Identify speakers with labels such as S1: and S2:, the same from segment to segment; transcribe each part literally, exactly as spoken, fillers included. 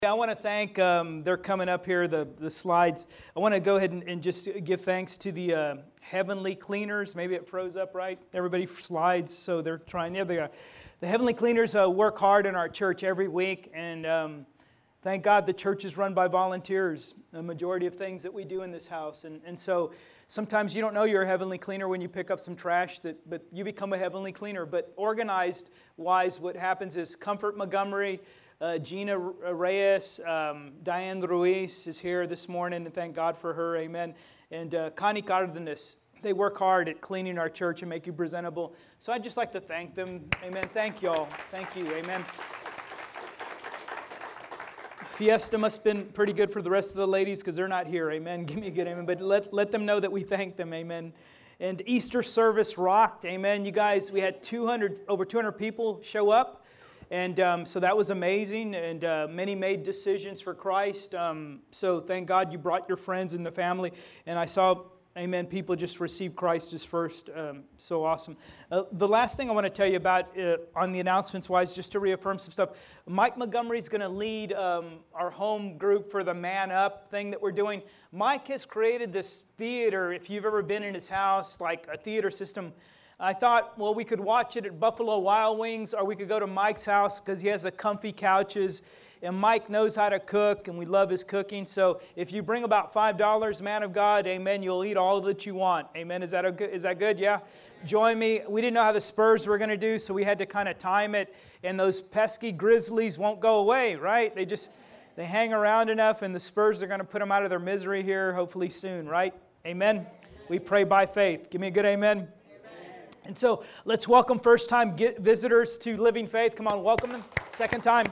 S1: I want to thank, um, they're coming up here, the, the slides. I want to go ahead and, and just give thanks to the uh, Heavenly Cleaners. Maybe it froze up right. Everybody slides, so they're trying. Yeah, they are. The Heavenly Cleaners uh, work hard in our church every week, and um, thank God the church is run by volunteers, the majority of things that we do in this house. And, and so sometimes you don't know you're a Heavenly Cleaner when you pick up some trash, that, but you become a Heavenly Cleaner. But organized-wise, what happens is Comfort Montgomery, Uh, Gina Reyes, um, Diane Ruiz is here this morning, and thank God for her, amen. And uh, Connie Cardenas, they work hard at cleaning our church and make you presentable. So I'd just like to thank them, amen. Thank y'all, thank you, amen. Fiesta must have been pretty good for the rest of the ladies because they're not here, amen. Give me a good amen, but let, let them know that we thank them, amen. And Easter service rocked, amen. You guys, we had two hundred, over two hundred people show up. And um, so that was amazing, and uh, many made decisions for Christ. Um, so thank God you brought your friends and the family. And I saw, amen, people just receive Christ as first. Um, so awesome. Uh, the last thing I want to tell you about uh, on the announcements-wise, just to reaffirm some stuff, Mike Montgomery's going to lead um, our home group for the Man Up thing that we're doing. Mike has created this theater, if you've ever been in his house, like a theater system. I thought, well, we could watch it at Buffalo Wild Wings, or we could go to Mike's house because he has the comfy couches, and Mike knows how to cook, and we love his cooking. So if you bring about five dollars, man of God, amen, you'll eat all that you want. Amen. Is that a good, is that good? Yeah? Join me. We didn't know how the Spurs were going to do, so we had to kind of time it, and those pesky Grizzlies won't go away, right? They just, they hang around enough, and the Spurs are going to put them out of their misery here hopefully soon, right? Amen. We pray by faith. Give me a good amen. And so let's welcome first-time visitors to Living Faith. Come on, welcome them. Second time.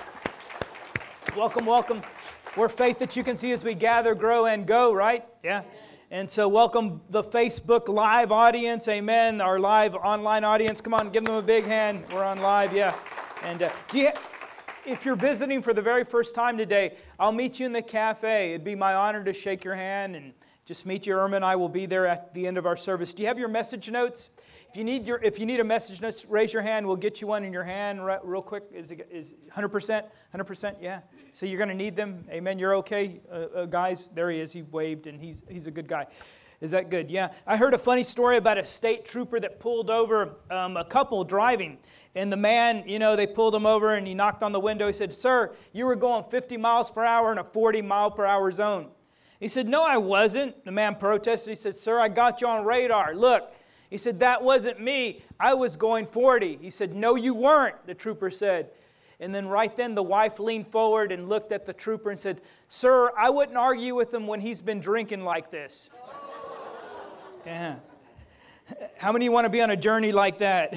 S1: Welcome, welcome. We're faith that you can see as we gather, grow, and go, right? Yeah. And so welcome the Facebook Live audience. Amen. Our live online audience. Come on, give them a big hand. We're on live, yeah. And uh, do you, if you're visiting for the very first time today, I'll meet you in the cafe. It'd be my honor to shake your hand and just meet you. Irma and I will be there at the end of our service. Do you have your message notes? If you need your, if you need a message note, raise your hand. We'll get you one in your hand real quick. Is it, is one hundred percent? one hundred percent? Yeah. So you're going to need them. Amen. You're okay, uh, uh, guys. There he is. He waved, and he's he's a good guy. Is that good? Yeah. I heard a funny story about a state trooper that pulled over um, a couple driving, and the man, you know, they pulled him over, and he knocked on the window. He said, "Sir, you were going fifty miles per hour in a forty mile per hour zone." He said, "No, I wasn't." The man protested. He said, "Sir, I got you on radar. Look." He said, "That wasn't me. I was going forty. He said, "No, you weren't," the trooper said. And then right then the wife leaned forward and looked at the trooper and said, "Sir, I wouldn't argue with him when he's been drinking like this." Yeah. How many want to be on a journey like that?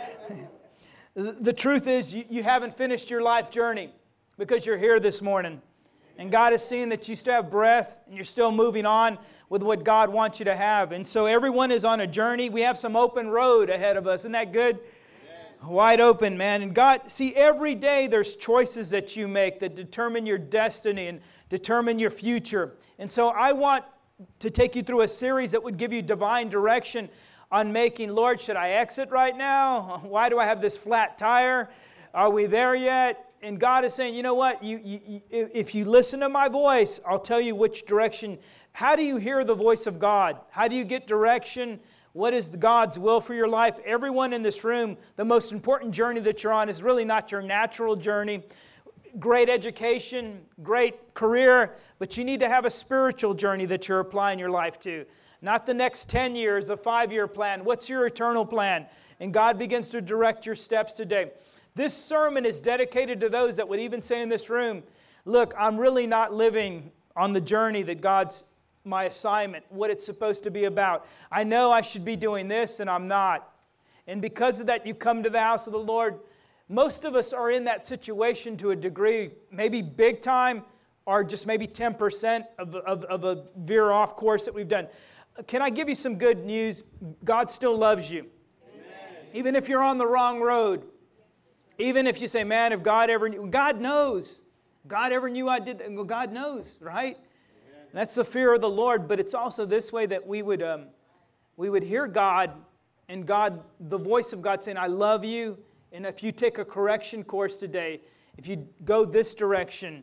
S1: The truth is you, you haven't finished your life journey because you're here this morning. And God is seeing that you still have breath and you're still moving on with what God wants you to have. And so everyone is on a journey. We have some open road ahead of us. Isn't that good? Amen. Wide open, man. And God, see, every day there's choices that you make that determine your destiny and determine your future. And so I want to take you through a series that would give you divine direction on making, Lord, should I exit right now? Why do I have this flat tire? Are we there yet? And God is saying, you know what? You, you, you, if you listen to my voice, I'll tell you which direction. How do you hear the voice of God? How do you get direction? What is God's will for your life? Everyone in this room, the most important journey that you're on is really not your natural journey. Great education, great career, but you need to have a spiritual journey that you're applying your life to. Not the next ten years, a five-year plan. What's your eternal plan? And God begins to direct your steps today. This sermon is dedicated to those that would even say in this room, look, I'm really not living on the journey that God's my assignment, what it's supposed to be about. I know I should be doing this and I'm not. And because of that, you've come to the house of the Lord. Most of us are in that situation to a degree, maybe big time or just maybe ten percent of, of, of a veer off course that we've done. Can I give you some good news? God still loves you. Amen. Even if you're on the wrong road. Even if you say, man, if God ever knew, God knows. God ever knew I did that. God knows, right? Amen. That's the fear of the Lord. But it's also this way that we would um, we would hear God and God, the voice of God saying, I love you. And if you take a correction course today, if you go this direction,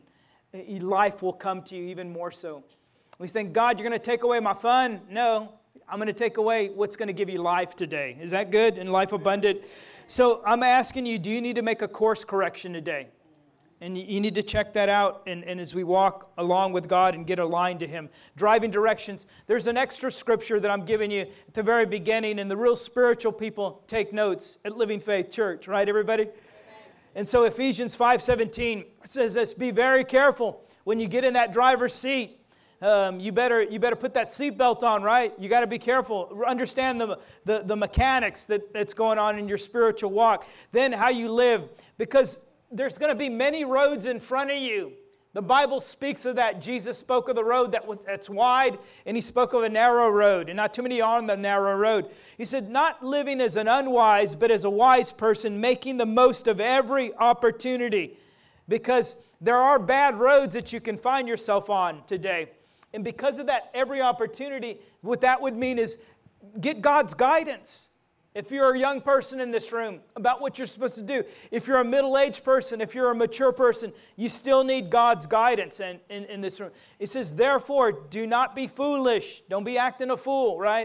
S1: life will come to you even more so. We think, God, you're going to take away my fun? No, I'm going to take away what's going to give you life today. Is that good? And life abundant? So I'm asking you, do you need to make a course correction today? And you need to check that out and, and as we walk along with God and get aligned to Him. Driving directions. There's an extra scripture that I'm giving you at the very beginning, and the real spiritual people take notes at Living Faith Church. Right, everybody? Amen. And so Ephesians five seventeen says this, be very careful when you get in that driver's seat. Um, you better you better put that seatbelt on, right? You got to be careful. Understand the, the, the mechanics that, that's going on in your spiritual walk. Then how you live. Because there's going to be many roads in front of you. The Bible speaks of that. Jesus spoke of the road that that's wide, and He spoke of a narrow road, and not too many are on the narrow road. He said, not living as an unwise, but as a wise person, making the most of every opportunity. Because there are bad roads that you can find yourself on today. And because of that, every opportunity, what that would mean is get God's guidance. If you're a young person in this room, about what you're supposed to do. If you're a middle-aged person, if you're a mature person, you still need God's guidance in, in, in this room. It says, therefore, do not be foolish. Don't be acting a fool, right?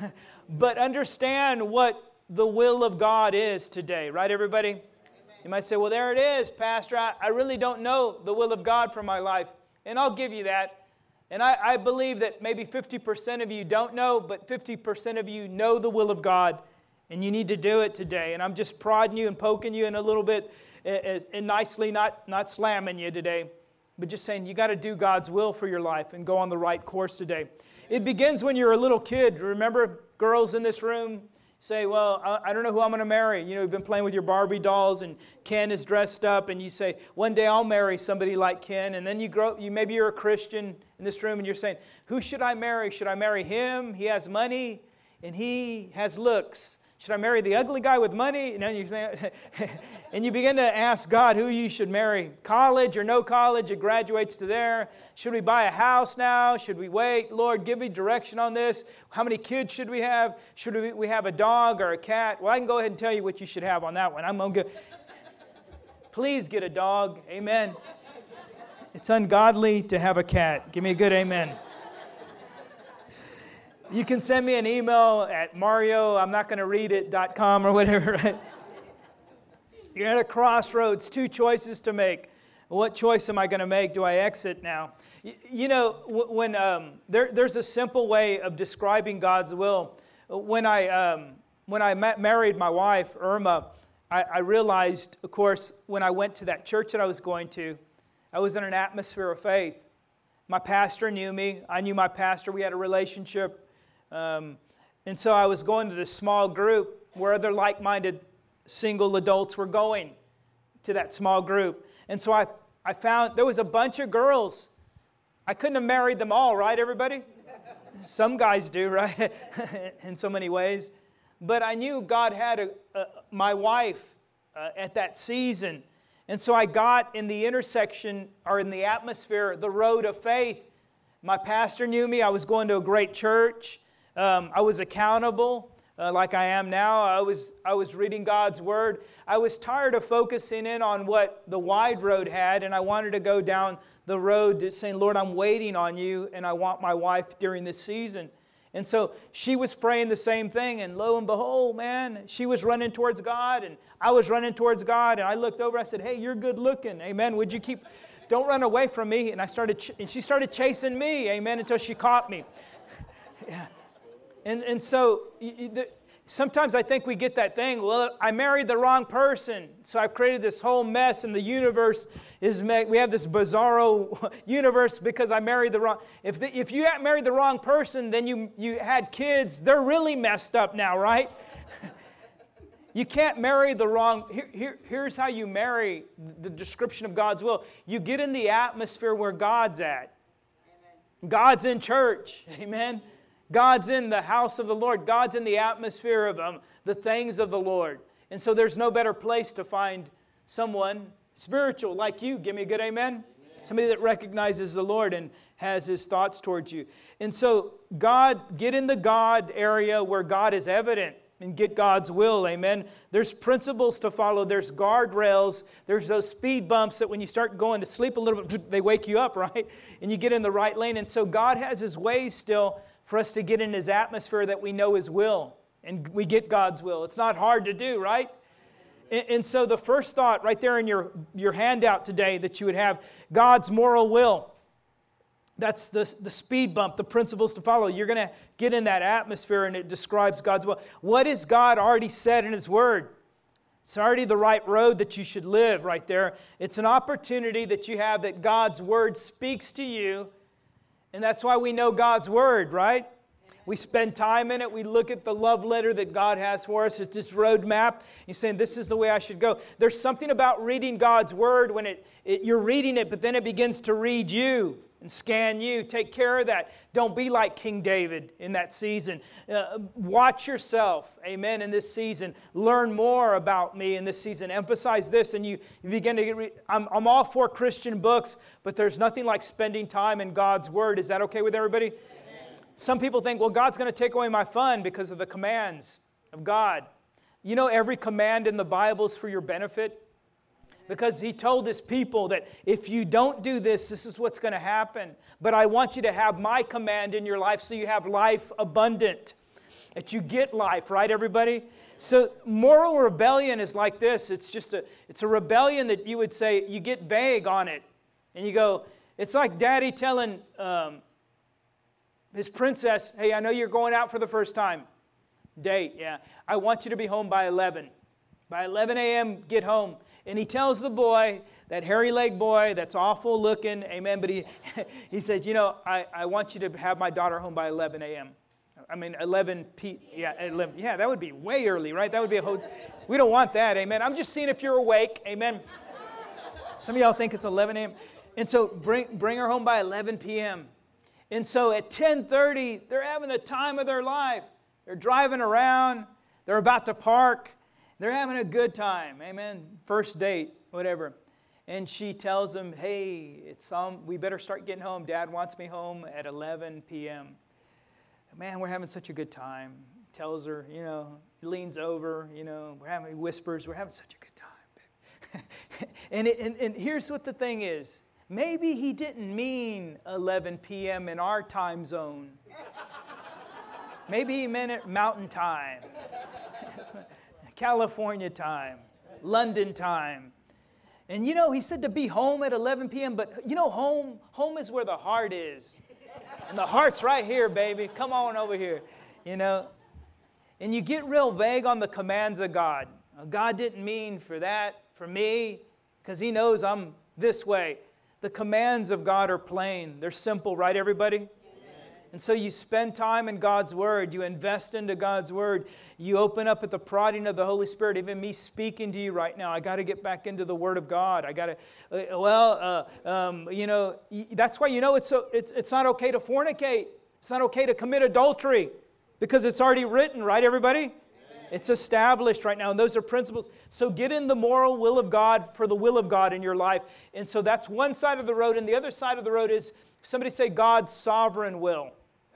S1: But understand what the will of God is today. Right, everybody? Amen. You might say, well, there it is, Pastor. I, I really don't know the will of God for my life. And I'll give you that. And I, I believe that maybe fifty percent of you don't know, but fifty percent of you know the will of God. And you need to do it today. And I'm just prodding you and poking you in a little bit and nicely, not, not slamming you today, but just saying you got to do God's will for your life and go on the right course today. It begins when you're a little kid. Remember, girls in this room say, well, I don't know who I'm going to marry. You know, you've been playing with your Barbie dolls and Ken is dressed up and you say, one day I'll marry somebody like Ken. And then you grow, you maybe you're a Christian in this room and you're saying, who should I marry? Should I marry him? He has money and he has looks. Should I marry the ugly guy with money? And then you say, and you begin to ask God who you should marry. College or no college, it graduates to there. Should we buy a house now? Should we wait? Lord, give me direction on this. How many kids should we have? Should we, we have a dog or a cat? Well, I can go ahead and tell you what you should have on that one. I'm going to go. Please get a dog. Amen. It's ungodly to have a cat. Give me a good amen. You can send me an email at Mario, I'm not going to read it, dot com or whatever, right? You're at a crossroads, two choices to make. What choice am I going to make? Do I exit now? You, you know, when um, there, there's a simple way of describing God's will. When I, um, when I met, married my wife, Irma, I, I realized, of course, when I went to that church that I was going to, I was in an atmosphere of faith. My pastor knew me. I knew my pastor. We had a relationship. Um, and so I was going to this small group where other like-minded single adults were going to that small group. And so I, I found there was a bunch of girls. I couldn't have married them all, right, everybody? Some guys do, right? In so many ways. But I knew God had a, a, my wife uh, at that season. And so I got in the intersection or in the atmosphere, the road of faith. My pastor knew me. I was going to a great church. Um, I was accountable uh, like I am now. I was, I was reading God's Word. I was tired of focusing in on what the wide road had, and I wanted to go down the road saying, Lord, I'm waiting on you, and I want my wife during this season. And so she was praying the same thing, and lo and behold, man, she was running towards God, and I was running towards God, and I looked over, I said, hey, you're good looking, amen, would you keep, don't run away from me, and I started, ch- and she started chasing me, amen, until she caught me. Yeah. And and so sometimes I think we get that thing, well, I married the wrong person, so I've created this whole mess, and the universe is, we have this bizarro universe because I married the wrong, if the, if you married the wrong person, then you, you had kids, they're really messed up now, right? You can't marry the wrong, here, here, here's how you marry the description of God's will. You get in the atmosphere where God's at. Amen. God's in church, amen? God's in the house of the Lord. God's in the atmosphere of um, the things of the Lord. And so there's no better place to find someone spiritual like you. Give me a good amen. Amen. Somebody that recognizes the Lord and has His thoughts towards you. And so God, get in the God area where God is evident. and get God's will, amen. There's principles to follow. There's guardrails. There's those speed bumps that when you start going to sleep a little bit, they wake you up, right? And you get in the right lane. And so God has His ways still for us to get in His atmosphere that we know His will. And we get God's will. It's not hard to do, right? And, and so the first thought right there in your, your handout today that you would have, God's moral will. That's the, the speed bump, the principles to follow. You're going to get in that atmosphere and it describes God's will. What has God already said in His Word? It's already the right road that you should live right there. It's an opportunity that you have that God's Word speaks to you. And that's why we know God's Word, right? We spend time in it. We look at the love letter that God has for us. It's this roadmap. You're saying, this is the way I should go. There's something about reading God's Word when it, it you're reading it, but then it begins to read you and scan you. Take care of that. Don't be like King David in that season. Uh, watch yourself, amen, in this season. Learn more about me in this season. Emphasize this, and you, you begin to get... Re- I'm, I'm all for Christian books, but there's nothing like spending time in God's Word. Is that okay with everybody? Amen. Some people think, well, God's going to take away my fun because of the commands of God. You know, every command in the Bible is for your benefit. Because He told His people that if you don't do this, this is what's going to happen. But I want you to have my command in your life so you have life abundant. That you get life, right, everybody? So moral rebellion is like this. It's just a, it's a rebellion that you would say, you get vague on it. And you go, it's like Daddy telling um, his princess, hey, I know you're going out for the first time. Date, yeah. I want you to be home by eleven. By eleven a.m., get home. And he tells the boy, that hairy-legged boy that's awful looking, amen, but he he said, you know, I, I want you to have my daughter home by eleven a.m. I mean, eleven p. Yeah, eleven. Yeah, that would be way early, right? That would be a whole... We don't want that, amen. I'm just seeing if you're awake, amen. Some of y'all think it's eleven a.m. And so bring, bring her home by eleven p.m. And so at ten thirty, they're having the time of their life. They're driving around. They're about to park. They're having a good time, amen. First date, whatever. And she tells him, hey, it's um, we better start getting home. Dad wants me home at eleven p.m. Man, we're having such a good time. Tells her, you know, he leans over, you know, we're having, he whispers, we're having such a good time. and, it, and, and here's what the thing is. Maybe he didn't mean eleven p.m. in our time zone. Maybe he meant it mountain time. California time, London time. And you know, he said to be home at eleven p.m., but you know, home, home is where the heart is. And the heart's right here, baby. Come on over here, you know. And you get real vague on the commands of God. God didn't mean for that, for me, because He knows I'm this way. The commands of God are plain. They're simple, right, everybody? And so you spend time in God's Word. You invest into God's Word. You open up at the prodding of the Holy Spirit. Even me speaking to you right now, I got to get back into the Word of God. I got to, uh, well, uh, um, you know, that's why you know it's, so, it's it's not okay to fornicate. It's not okay to commit adultery because it's already written, right, everybody? Amen. It's established right now, and those are principles. So get in the moral will of God for the will of God in your life. And so that's one side of the road, and the other side of the road is, somebody say, God's sovereign will.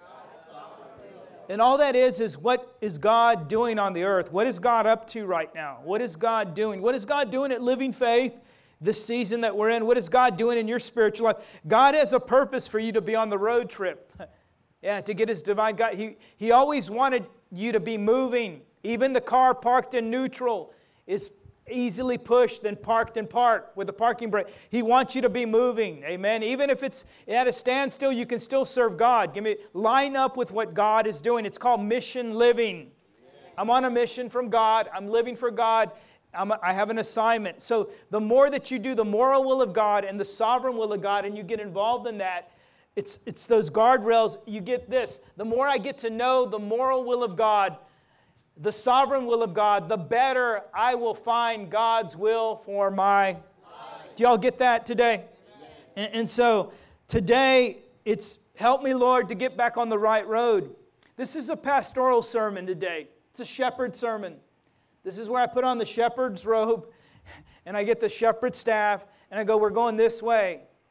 S1: And all that is, is what is God doing on the earth? What is God up to right now? What is God doing? What is God doing at Living Faith, this season that we're in? What is God doing in your spiritual life? God has a purpose for you to be on the road trip. Yeah, to get His divine God. He, he always wanted you to be moving. Even the car parked in neutral is easily pushed and parked in park with a parking brake. He wants you to be moving. Amen. Even if it's at a standstill, you can still serve God. Give me line up with what God is doing. It's called mission living. I'm on a mission from God. I'm living for God. I'm a, I have an assignment. So the more that you do the moral will of God and the sovereign will of God, and you get involved in that, it's it's those guardrails. You get this. The more I get to know the moral will of God, the sovereign will of God, the better I will find God's will for my life. Do y'all get that today? And, and so today, it's help me, Lord, to get back on the right road. This is a pastoral sermon today. It's a shepherd sermon. This is where I put on the shepherd's robe and I get the shepherd's staff and I go, we're going this way.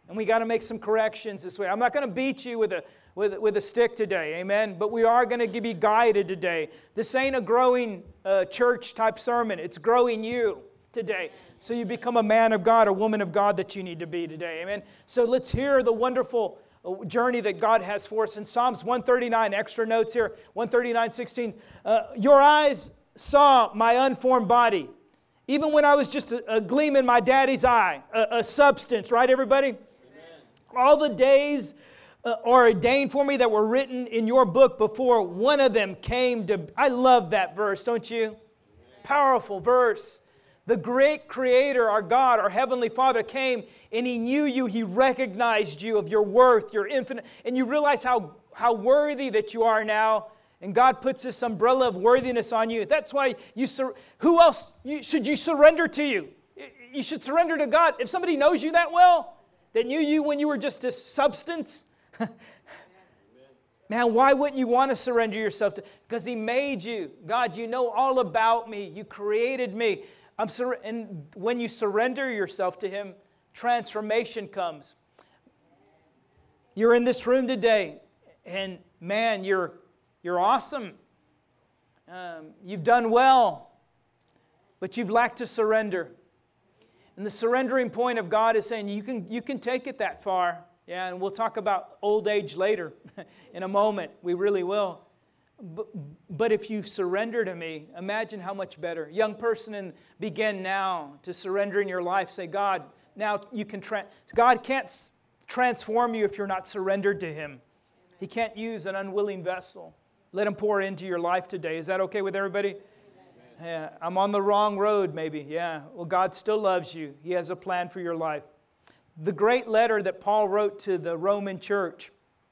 S1: And we got to make some corrections this way. I'm not going to beat you with a, with, with a stick today, amen? But we are going to be guided today. This ain't a growing uh, church type sermon. It's growing you today. So you become a man of God, a woman of God that you need to be today, amen? So let's hear the wonderful journey that God has for us. In Psalms one thirty-nine, extra notes here, one thirty-nine, sixteen. Uh, Your eyes saw my unformed body. Even when I was just a, a gleam in my daddy's eye, a, a substance, right, everybody? Amen. All the days uh, are ordained for me that were written in your book before one of them came to... I love that verse, don't you? Amen. Powerful verse. The great Creator, our God, our Heavenly Father came and He knew you. He recognized you of your worth, your infinite... And you realize how, how worthy that you are now. And God puts this umbrella of worthiness on you. That's why you... Sur- who else you, should you surrender to you? You should surrender to God. If somebody knows you that well, that knew you when you were just a substance, man, why wouldn't you want to surrender yourself to... Because He made you. God, you know all about me. You created me. I'm sur- and when you surrender yourself to Him, transformation comes. You're in this room today, and man, you're... You're awesome. Um, you've done well, but you've lacked to surrender. And the surrendering point of God is saying you can, you can take it that far. Yeah, and we'll talk about old age later in a moment. We really will. But, but if you surrender to me, imagine how much better. Young person, and begin now to surrender in your life. Say, God, now you can... Tra- God can't transform you if you're not surrendered to Him. He can't use an unwilling vessel. Let Him pour into your life today. Is that okay with everybody? Yeah, I'm on the wrong road maybe. Yeah, well, God still loves you. He has a plan for your life. The great letter that Paul wrote to the Roman church,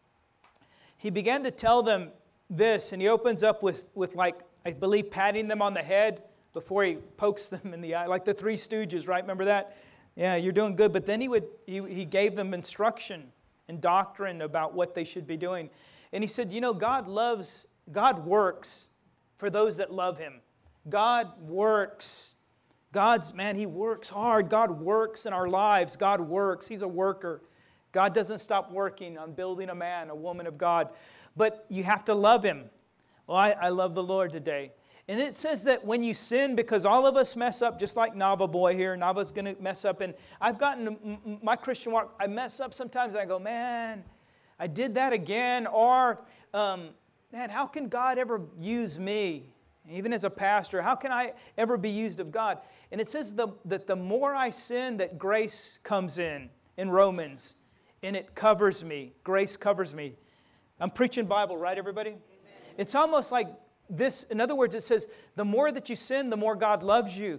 S1: he began to tell them this, and he opens up with, with like, I believe, patting them on the head before he pokes them in the eye, like the Three Stooges, right? Remember that? Yeah, you're doing good. But then he would he, he gave them instruction and doctrine about what they should be doing. And he said, you know, God loves, God works for those that love Him. God works. God's, man, He works hard. God works in our lives. God works. He's a worker. God doesn't stop working on building a man, a woman of God. But you have to love Him. Well, I, I love the Lord today. And it says that when you sin, because all of us mess up, just like Nava boy here, Nava's going to mess up. And I've gotten my Christian walk, I mess up sometimes and I go, man, I did that again. Or, um, man, how can God ever use me? Even as a pastor, how can I ever be used of God? And it says the, that the more I sin, that grace comes in, in Romans. And it covers me. Grace covers me. I'm preaching Bible, right, everybody? Amen. It's almost like this, in other words, it says, the more that you sin, the more God loves you.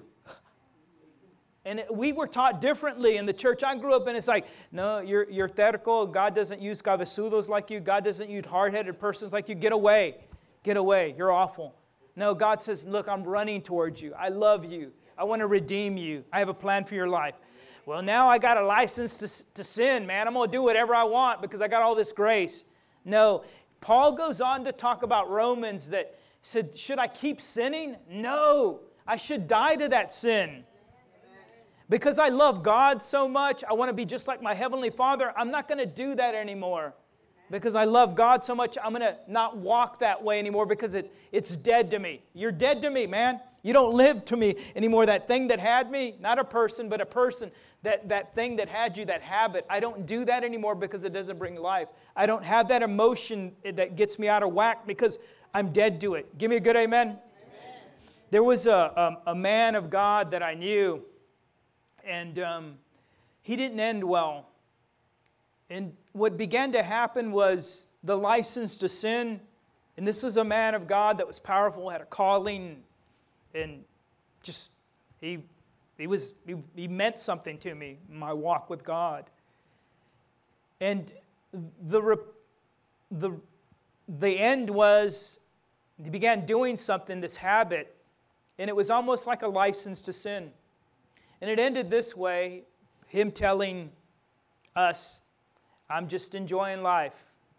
S1: And it, we were taught differently in the church I grew up in. It's like, no, you're, you're theoretical. God doesn't use cabezudos like you. God doesn't use hard-headed persons like you. Get away. Get away. You're awful. No, God says, look, I'm running towards you. I love you. I want to redeem you. I have a plan for your life. Well, now I got a license to, to sin, man. I'm going to do whatever I want because I got all this grace. No. Paul goes on to talk about Romans that said, should I keep sinning? No. I should die to that sin. Because I love God so much, I want to be just like my Heavenly Father. I'm not going to do that anymore. Because I love God so much, I'm going to not walk that way anymore because it, it's dead to me. You're dead to me, man. You don't live to me anymore. That thing that had me, not a person, but a person, that, that thing that had you, that habit, I don't do that anymore because it doesn't bring life. I don't have that emotion that gets me out of whack because I'm dead to it. Give me a good amen. Amen. There was a, a, a man of God that I knew, and um, he didn't end well. And what began to happen was the license to sin. And this was a man of God that was powerful, had a calling, and just, he he was he, he meant something to me in my walk with God. And the the the end was he began doing something, this habit, and it was almost like a license to sin. And it ended this way, him telling us, I'm just enjoying life.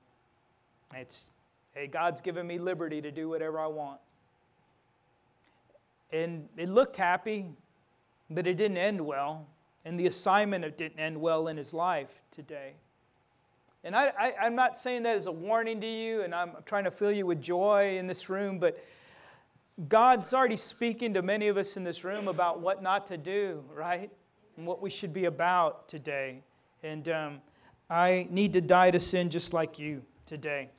S1: It's, hey, God's given me liberty to do whatever I want. And it looked happy, but it didn't end well. and the assignment didn't end well in his life today. And I, I, I'm not saying that as a warning to you, and I'm trying to fill you with joy in this room, but God's already speaking to many of us in this room about what not to do, right? And what we should be about today. And um, I need to die to sin just like you today.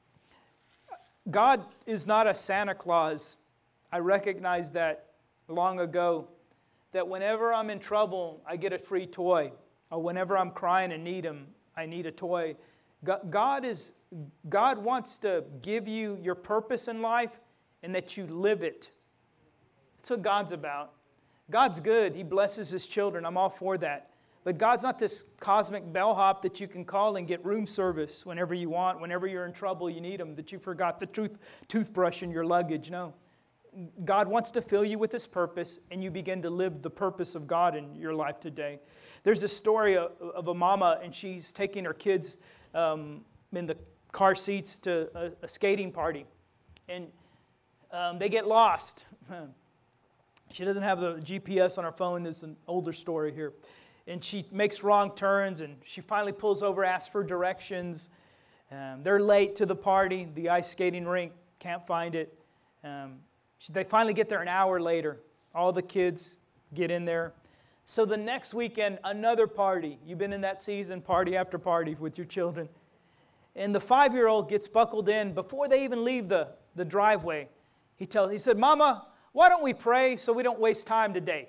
S1: God is not a Santa Claus. I recognized that long ago, that whenever I'm in trouble, I get a free toy. Or whenever I'm crying and need Him, I need a toy. God is, God wants to give you your purpose in life and that you live it. That's what God's about. God's good. He blesses His children. I'm all for that. But God's not this cosmic bellhop that you can call and get room service whenever you want, whenever you're in trouble, you need Him, that you forgot the tooth, toothbrush in your luggage. No. God wants to fill you with His purpose, and you begin to live the purpose of God in your life today. There's a story of, of a mama, and she's taking her kids um, in the car seats to a, a skating party. And um, they get lost. She doesn't have the G P S on her phone. There's an older story here. And she makes wrong turns, and she finally pulls over, asks for directions. Um, they're late to the party. The ice skating rink, can't find it. Um, she, they finally get there an hour later. All the kids get in there. So the next weekend, another party. You've been in that season, party after party with your children. And the five-year-old gets buckled in before they even leave the, the driveway. He tells, he said, "Mama, why don't we pray so we don't waste time today?"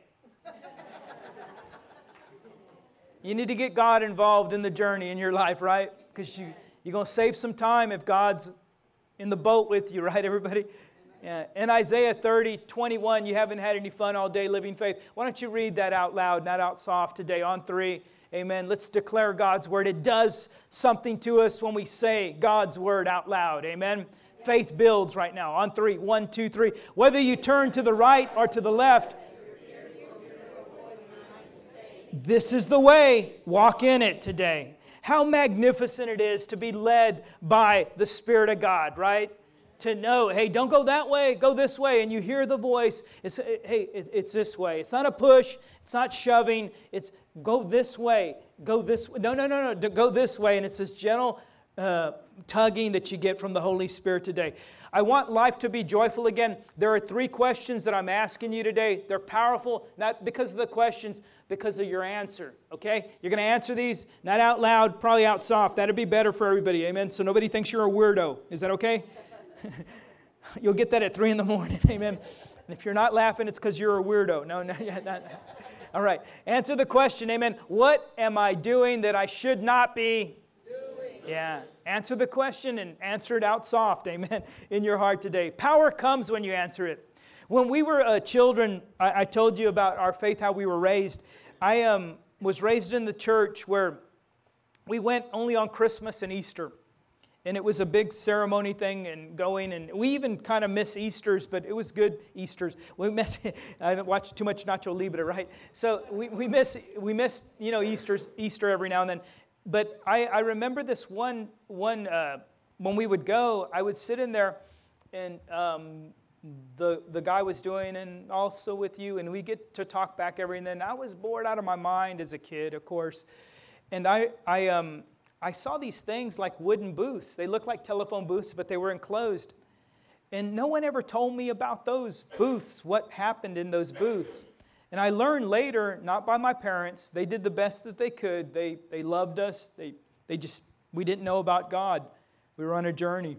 S1: You need to get God involved in the journey in your life, right? Because you, you're going to save some time if God's in the boat with you, right, everybody? Yeah. In Isaiah thirty, twenty-one, you haven't had any fun all day living faith. Why don't you read that out loud, not out soft today on three. Amen. Let's declare God's word. It does something to us when we say God's word out loud. Amen. Faith builds right now. On three. One, two, three. Whether you turn to the right or to the left, this is the way. Walk in it today. How magnificent it is to be led by the Spirit of God, right? To know, hey, don't go that way, go this way. And you hear the voice. It's, hey, it's this way. It's not a push. It's not shoving. It's go this way. Go this way. No, no, no, no. Go this way. And it's this gentle uh, tugging that you get from the Holy Spirit today. I want life to be joyful again. There are three questions that I'm asking you today. They're powerful, not because of the questions, because of your answer, okay? You're going to answer these, not out loud, probably out soft. That'd be better for everybody, amen? So nobody thinks you're a weirdo. Is that okay? You'll get that at three in the morning, amen? And if you're not laughing, it's because you're a weirdo. No, no, yeah, not. All right, answer the question, amen. What am I doing that I should not be doing? Yeah, answer the question and answer it out soft, amen, in your heart today. Power comes when you answer it. When we were uh, children, I, I told you about our faith, how we were raised. I um, was raised in the church where we went only on Christmas and Easter. And it was a big ceremony thing and going. And we even kind of miss Easters, but it was good Easters. We miss, I haven't watched too much Nacho Libre, right? So we, we miss, we miss, you know, Easter's, Easter every now and then. But I, I remember this one, one uh, when we would go, I would sit in there and um, the the guy was doing, and also with you, and we get to talk back every and then. I was bored out of my mind as a kid, of course, and I I um I saw these things like wooden booths. They looked like telephone booths, but they were enclosed, and no one ever told me about those booths. What happened in those booths? And I learned later, not by my parents. They did the best that they could. They they loved us. They they just we didn't know about God. We were on a journey.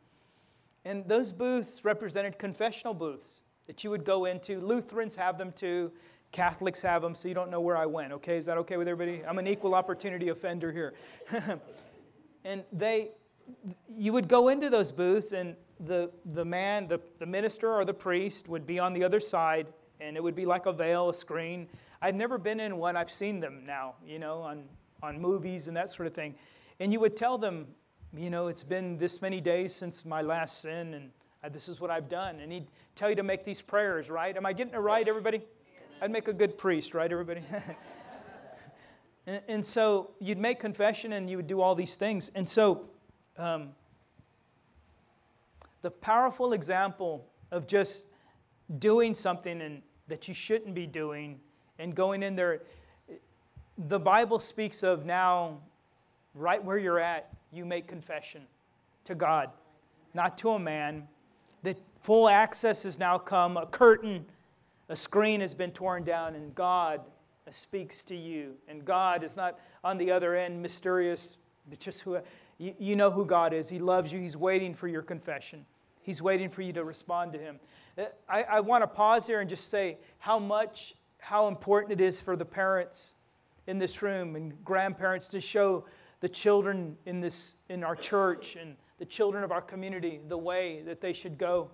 S1: And those booths represented confessional booths that you would go into. Lutherans have them too. Catholics have them, so you don't know where I went. Okay, is that okay with everybody? I'm an equal opportunity offender here. And they, you would go into those booths, and the the man, the, the minister or the priest would be on the other side, and it would be like a veil, a screen. I've never been in one. I've seen them now, you know, on, on movies and that sort of thing. And you would tell them, you know, it's been this many days since my last sin, and this is what I've done. And he'd tell you to make these prayers, right? Am I getting it right, everybody? I'd make a good priest, right, everybody? and, and so you'd make confession, and you would do all these things. And so um, the powerful example of just doing something and that you shouldn't be doing and going in there, the Bible speaks of now, right where you're at, you make confession to God, not to a man. That full access has now come. A curtain, a screen has been torn down, and God speaks to you. And God is not on the other end, mysterious. It's just who you, you know who God is. He loves you. He's waiting for your confession. He's waiting for you to respond to Him. I, I want to pause here and just say how much, how important it is for the parents in this room and grandparents to show the children in this in our church and the children of our community the way that they should go.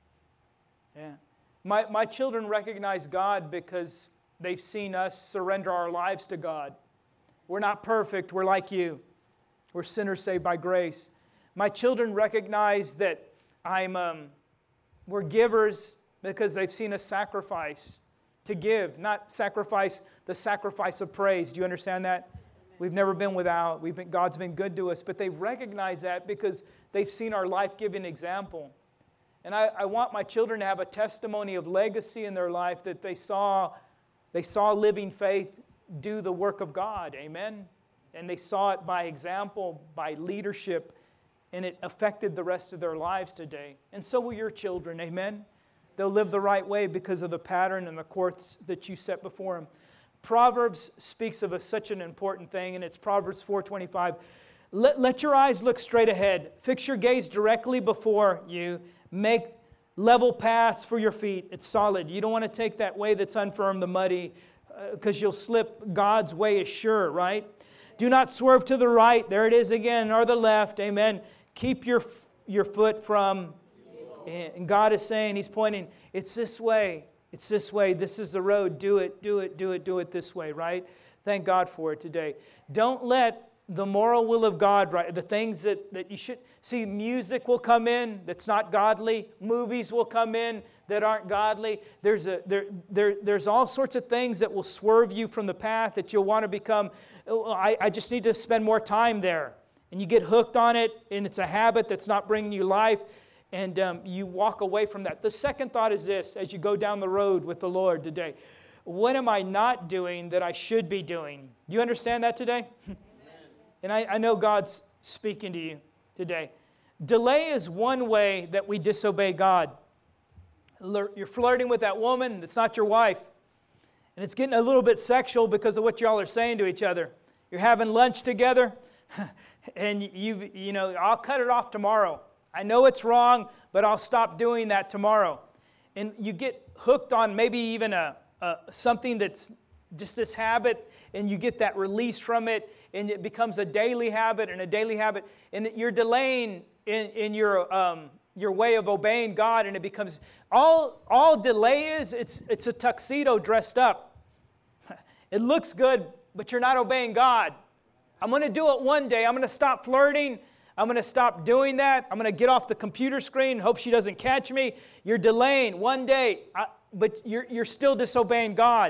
S1: Yeah. My, my children recognize God because they've seen us surrender our lives to God. We're not perfect. We're like you. We're sinners saved by grace. My children recognize that I'm, um, we're givers because they've seen us sacrifice to give, not sacrifice the sacrifice of praise. Do you understand that? We've never been without. We've been, God's been good to us, but they've recognized that because they've seen our life-giving example. And I, I want my children to have a testimony of legacy in their life that they saw, they saw living faith do the work of God. Amen? And they saw it by example, by leadership, and it affected the rest of their lives today. And so will your children. Amen? They'll live the right way because of the pattern and the course that you set before them. Proverbs speaks of a, such an important thing, and it's Proverbs four twenty-five. Let, let your eyes look straight ahead. Fix your gaze directly before you. Make level paths for your feet. It's solid. You don't want to take that way that's unfirm, the muddy, because uh, you'll slip. God's way is sure, right? Do not swerve to the right. There it is again, or the left. Amen. Keep your, your foot from... And God is saying, He's pointing, it's this way. It's this way. This is the road. Do it, do it, do it, do it this way, right? Thank God for it today. Don't let the moral will of God, right? The things that, that you should... See, music will come in that's not godly. Movies will come in that aren't godly. There's, a, there, there, there's all sorts of things that will swerve you from the path that you'll want to become, oh, I, I just need to spend more time there. And you get hooked on it, and it's a habit that's not bringing you life. And um, you walk away from that. The second thought is this, as you go down the road with the Lord today. What am I not doing that I should be doing? Do you understand that today? And I, I know God's speaking to you today. Delay is one way that we disobey God. You're flirting with that woman that's not your wife. And it's getting a little bit sexual because of what y'all are saying to each other. You're having lunch together. And you, you know, I'll cut it off tomorrow. I know it's wrong, but I'll stop doing that tomorrow. And you get hooked on maybe even a, a something that's just this habit, and you get that release from it, and it becomes a daily habit and a daily habit, and you're delaying in, in your um, your way of obeying God, and it becomes all all delay is it's it's a tuxedo dressed up. It looks good, but you're not obeying God. I'm going to do it one day. I'm going to stop flirting. I'm going to stop doing that. I'm going to get off the computer screen. Hope she doesn't catch me. You're delaying one day, but you're, you're still disobeying God.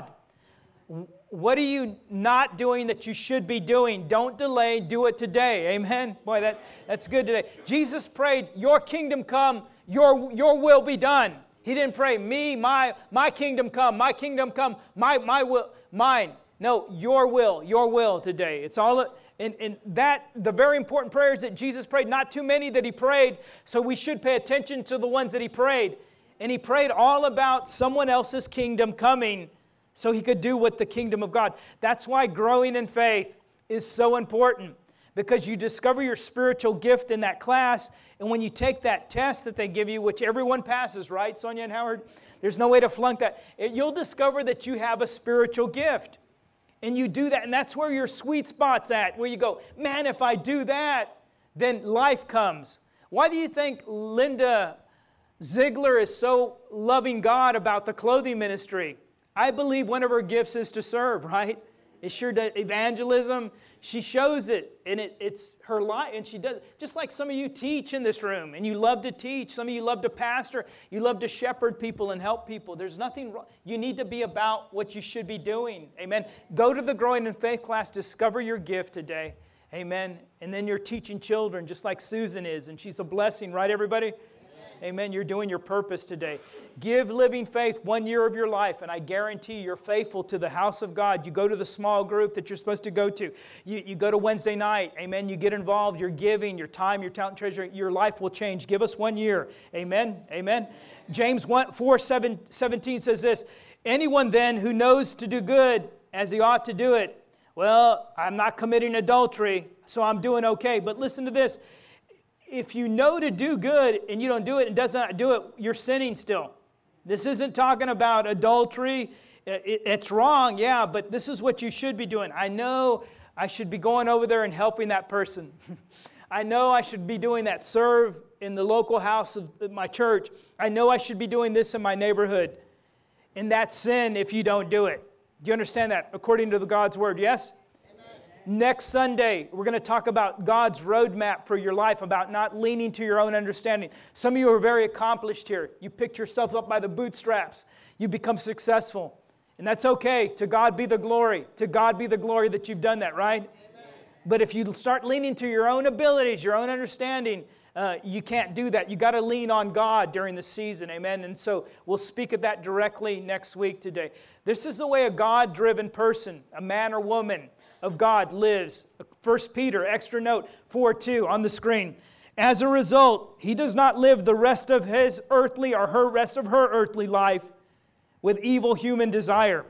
S1: What are you not doing that you should be doing? Don't delay. Do it today. Amen? Boy, that, that's good today. Jesus prayed, your kingdom come, your, your will be done. He didn't pray, me, my, my kingdom come, my kingdom come, my, my will, mine. No, your will, your will today. It's all... And, and that, the very important prayers that Jesus prayed, not too many that He prayed, so we should pay attention to the ones that He prayed. And He prayed all about someone else's kingdom coming so He could do what the kingdom of God. That's why growing in faith is so important, because you discover your spiritual gift in that class, and when you take that test that they give you, which everyone passes, right, Sonia and Howard? There's no way to flunk that. You'll discover that you have a spiritual gift. And you do that, and that's where your sweet spot's at, where you go, man, if I do that, then life comes. Why do you think Linda Ziegler is so loving God about the clothing ministry? I believe one of her gifts is to serve, right? It's sure that evangelism, she shows it, and it, it's her life, and she does, just like some of you teach in this room, and you love to teach, some of you love to pastor, you love to shepherd people and help people. There's nothing wrong. You need to be about what you should be doing. Amen. Go to the Growing in Faith class, discover your gift today. Amen. And then you're teaching children, just like Susan is, and she's a blessing, right, everybody? Amen. Amen. You're doing your purpose today. Give Living Faith one year of your life, and I guarantee you're faithful to the house of God. You go to the small group that you're supposed to go to. You, you go to Wednesday night. Amen. You get involved. You're giving your time, your talent, treasure. Your life will change. Give us one year. Amen. Amen. James four seventeen says this, anyone then who knows to do good as he ought to do it, well, I'm not committing adultery, so I'm doing okay. But listen to this. If you know to do good and you don't do it and does not do it, you're sinning still. This isn't talking about adultery. It's wrong, yeah, but this is what you should be doing. I know I should be going over there and helping that person. I know I should be doing that. Serve in the local house of my church. I know I should be doing this in my neighborhood. And that's sin if you don't do it. Do you understand that? According to the God's Word, yes? Next Sunday, we're going to talk about God's roadmap for your life, about not leaning to your own understanding. Some of you are very accomplished here. You picked yourself up by the bootstraps. You become successful. And that's okay. To God be the glory. To God be the glory that you've done that, right? Amen. But if you start leaning to your own abilities, your own understanding, uh, you can't do that. You got to lean on God during the season, amen? And so we'll speak of that directly next week today. This is the way a God-driven person, a man or woman of God lives. First Peter, extra note, four two on the screen. As a result, he does not live the rest of his earthly or her rest of her earthly life with evil human desire.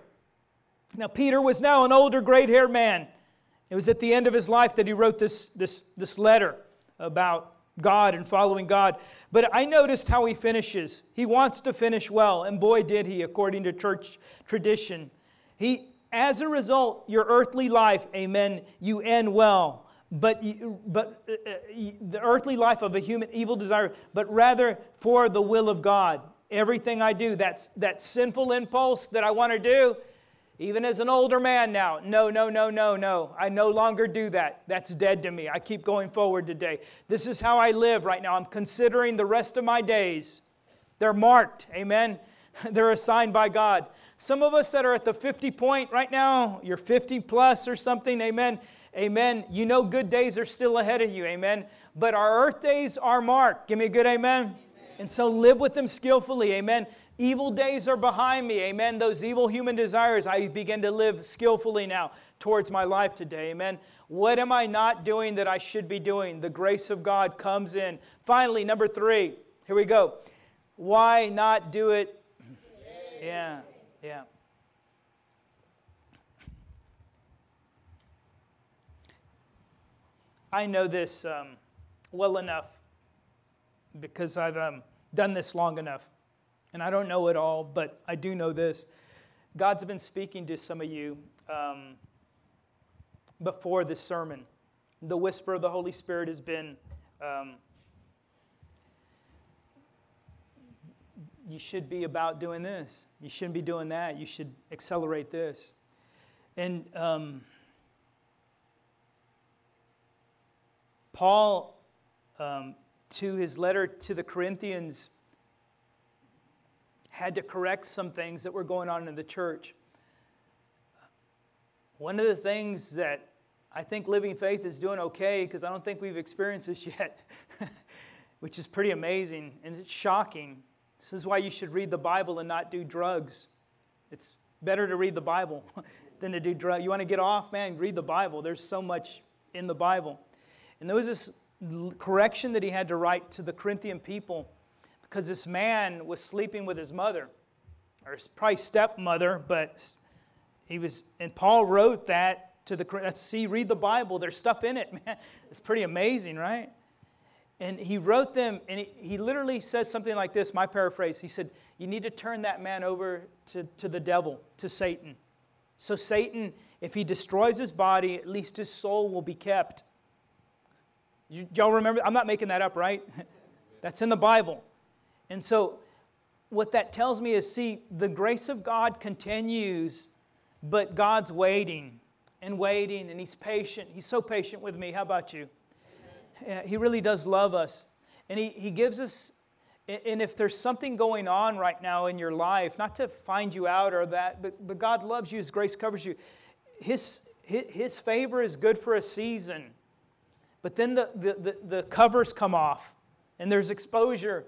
S1: Now, Peter was now an older, gray-haired man. It was at the end of his life that he wrote this, this, this letter about God and following God. But I noticed how he finishes. He wants to finish well, and boy did he, according to church tradition. He, as a result, your earthly life, amen, you end well. But, you, but uh, uh, the earthly life of a human evil desire, but rather for the will of God. Everything I do, that's that sinful impulse that I want to do, even as an older man now, no, no, no, no, no. I no longer do that. That's dead to me. I keep going forward today. This is how I live right now. I'm considering the rest of my days. They're marked, amen? They're assigned by God. Some of us that are at the fifty point right now, you're fifty plus or something, amen? Amen. You know good days are still ahead of you, amen? But our earth days are marked. Give me a good amen. Amen. And so live with them skillfully, amen? Evil days are behind me, amen? Those evil human desires, I begin to live skillfully now towards my life today, amen? What am I not doing that I should be doing? The grace of God comes in. Finally, number three, here we go. Why not do it? Yeah, yeah. I know this um, well enough because I've um, done this long enough. And I don't know it all, but I do know this. God's been speaking to some of you um, before this sermon. The whisper of the Holy Spirit has been, um, you should be about doing this. You shouldn't be doing that. You should accelerate this. And um, Paul, um, to his letter to the Corinthians, had to correct some things that were going on in the church. One of the things that I think Living Faith is doing okay, because I don't think we've experienced this yet, which is pretty amazing, and it's shocking. This is why you should read the Bible and not do drugs. It's better to read the Bible than to do drugs. You want to get off, man, read the Bible. There's so much in the Bible. And there was this correction that he had to write to the Corinthian people, because this man was sleeping with his mother, or his probably stepmother, but he was, and Paul wrote that to the, let's see, read the Bible, there's stuff in it, man. It's pretty amazing, right? And he wrote them, and he, he literally says something like this, my paraphrase, he said, you need to turn that man over to, to the devil, to Satan. So Satan, if he destroys his body, at least his soul will be kept. You, y'all remember, I'm not making that up, right? That's in the Bible. And so what that tells me is, see, the grace of God continues, but God's waiting and waiting, and He's patient. He's so patient with me. How about you? Amen. He really does love us. And he, he gives us, and if there's something going on right now in your life, not to find you out or that, but, but God loves you. His grace covers you. His, his, his favor is good for a season. But then the, the, the, the covers come off, and there's exposure.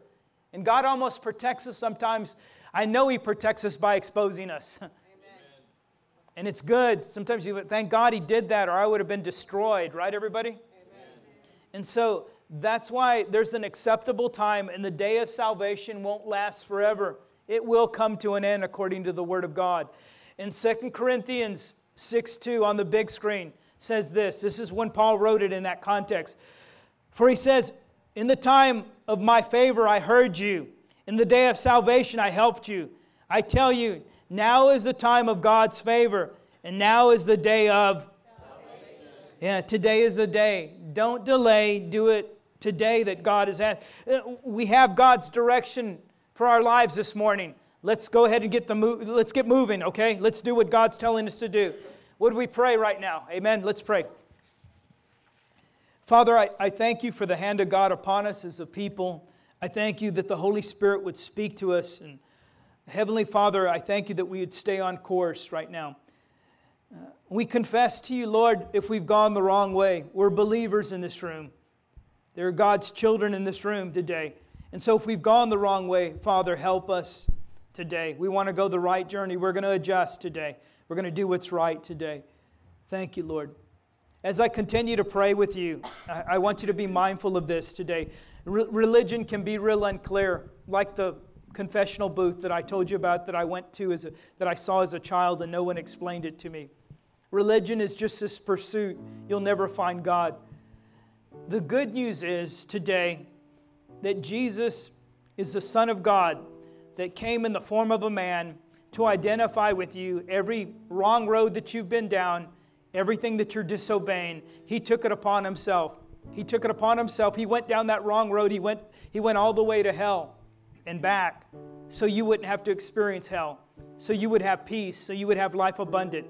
S1: And God almost protects us sometimes. I know He protects us by exposing us. Amen. And it's good. Sometimes you thank God He did that, or I would have been destroyed. Right, everybody? Amen. And so that's why there's an acceptable time, and the day of salvation won't last forever. It will come to an end according to the Word of God. In Second Corinthians six two on the big screen says this. This is when Paul wrote it in that context. For he says, in the time of my favor I heard you. In the day of salvation I helped you. I tell you, now is the time of God's favor. And now is the day of salvation. Yeah, today is the day. Don't delay. Do it today that God has asked. We have God's direction for our lives this morning. Let's go ahead and get the move. Let's get moving, okay? Let's do what God's telling us to do. Would we pray right now? Amen. Let's pray. Father, I, I thank you for the hand of God upon us as a people. I thank you that the Holy Spirit would speak to us. And Heavenly Father, I thank you that we would stay on course right now. Uh, we confess to you, Lord, if we've gone the wrong way. We're believers in this room. There are God's children in this room today. And so if we've gone the wrong way, Father, help us today. We want to go the right journey. We're going to adjust today. We're going to do what's right today. Thank you, Lord. As I continue to pray with you, I, I want you to be mindful of this today. Re- religion can be real unclear, like the confessional booth that I told you about that I went to, as a, that I saw as a child and no one explained it to me. Religion is just this pursuit. You'll never find God. The good news is today that Jesus is the Son of God that came in the form of a man to identify with you every wrong road that you've been down, everything that you're disobeying. He took it upon Himself. He took it upon Himself. He went down that wrong road. He went, he went all the way to hell and back so you wouldn't have to experience hell, so you would have peace, so you would have life abundant.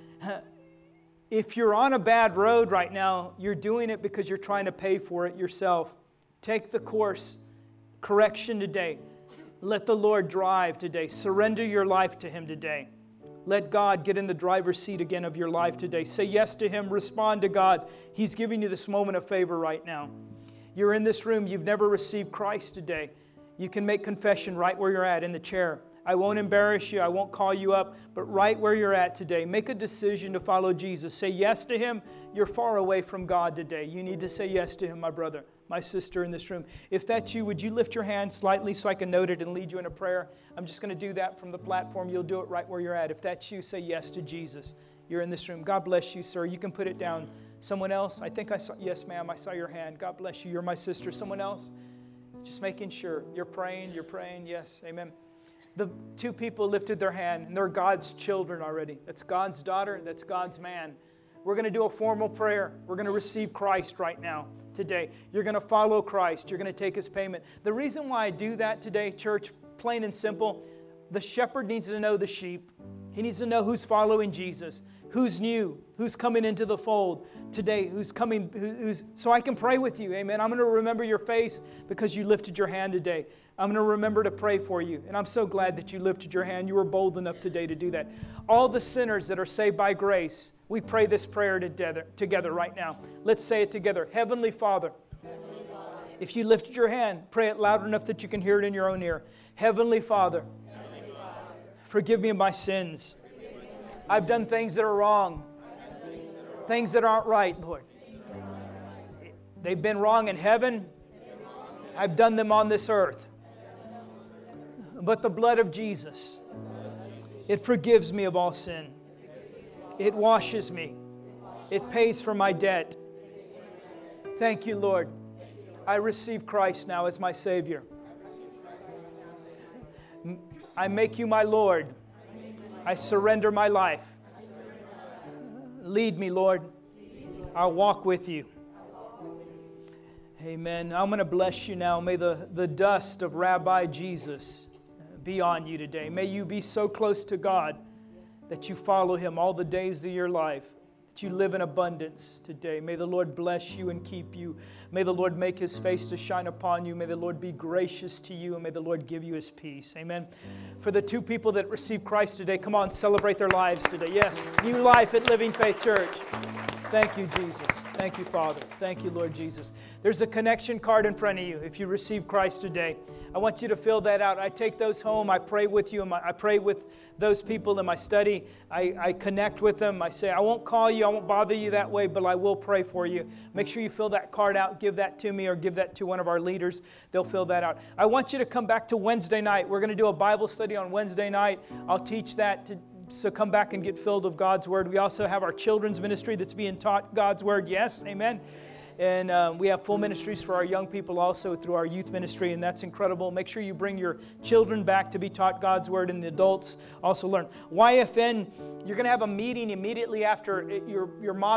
S1: If you're on a bad road right now, you're doing it because you're trying to pay for it yourself. Take the course. Correction today. Let the Lord drive today. Surrender your life to Him today. Let God get in the driver's seat again of your life today. Say yes to Him. Respond to God. He's giving you this moment of favor right now. You're in this room. You've never received Christ today. You can make confession right where you're at in the chair. I won't embarrass you. I won't call you up. But right where you're at today, make a decision to follow Jesus. Say yes to Him. You're far away from God today. You need to say yes to Him, my brother, my sister in this room. If that's you, would you lift your hand slightly so I can note it and lead you in a prayer? I'm just going to do that from the platform. You'll do it right where you're at. If that's you, say yes to Jesus. You're in this room. God bless you, sir. You can put it down. Someone else? I think I saw, yes, ma'am, I saw your hand. God bless you. You're my sister. Someone else? Just making sure. You're praying, you're praying. Yes, amen. The two people lifted their hand, and they're God's children already. That's God's daughter. That's God's man. We're going to do a formal prayer. We're going to receive Christ right now, today. You're going to follow Christ. You're going to take His payment. The reason why I do that today, church, plain and simple, the shepherd needs to know the sheep. He needs to know who's following Jesus, who's new, who's coming into the fold today, who's coming, who, who's, so I can pray with you, amen. I'm going to remember your face because you lifted your hand today. I'm going to remember to pray for you. And I'm so glad that you lifted your hand. You were bold enough today to do that. All the sinners that are saved by grace, we pray this prayer together, together right now. Let's say it together. Heavenly Father, Heavenly Father, if you lifted your hand, pray it loud enough that you can hear it in your own ear. Heavenly Father, Heavenly Father, forgive me of my sins. I've done things that are wrong, things that aren't right, Lord. They've been wrong in heaven. I've done them on this earth. But the blood of Jesus, it forgives me of all sin. It washes me. It pays for my debt. Thank you, Lord. I receive Christ now as my Savior. I make you my Lord. I surrender my life. Lead me, Lord. I'll walk with you. Amen. I'm going to bless you now. May the, the dust of Rabbi Jesus be on you today. May you be so close to God that you follow Him all the days of your life, that you live in abundance today. May the Lord bless you and keep you. May the Lord make His face to shine upon you. May the Lord be gracious to you, and may the Lord give you His peace. Amen. For the two people that received Christ today, come on, celebrate their lives today. Yes, new life at Living Faith Church. Thank you, Jesus. Thank you, Father. Thank you, Lord Jesus. There's a connection card in front of you if you receive Christ today. I want you to fill that out. I take those home. I pray with you. I pray with those people in my study. I, I connect with them. I say, I won't call you. I won't bother you that way, but I will pray for you. Make sure you fill that card out. Give that to me or give that to one of our leaders. They'll fill that out. I want you to come back to Wednesday night. We're going to do a Bible study on Wednesday night. I'll teach that to So come back and get filled with God's Word. We also have our children's ministry that's being taught God's Word. Yes, amen. And um, we have full ministries for our young people also through our youth ministry, and that's incredible. Make sure you bring your children back to be taught God's Word, and the adults also learn. Y F N, you're going to have a meeting immediately after it, your, your mom